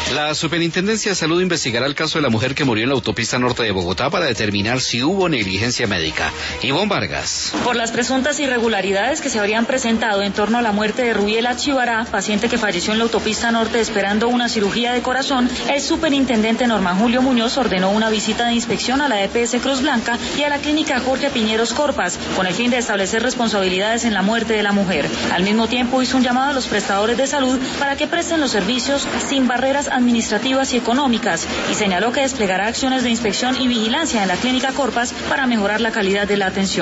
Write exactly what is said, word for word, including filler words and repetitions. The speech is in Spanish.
La Superintendencia de Salud investigará el caso de la mujer que murió en la autopista norte de Bogotá para determinar si hubo negligencia médica. Ivonne Vargas. Por las presuntas irregularidades que se habrían presentado en torno a la muerte de Rubiela Chivará, paciente que falleció en la autopista norte esperando una cirugía de corazón, el superintendente Norman Julio Muñoz ordenó una visita de inspección a la E P S Cruz Blanca y a la clínica Jorge Piñeros Corpas, con el fin de establecer responsabilidades en la muerte de la mujer. Al mismo tiempo hizo un llamado a los prestadores de salud para que presten los servicios sin barreras administrativas y económicas, y señaló que desplegará acciones de inspección y vigilancia en la clínica Corpas para mejorar la calidad de la atención.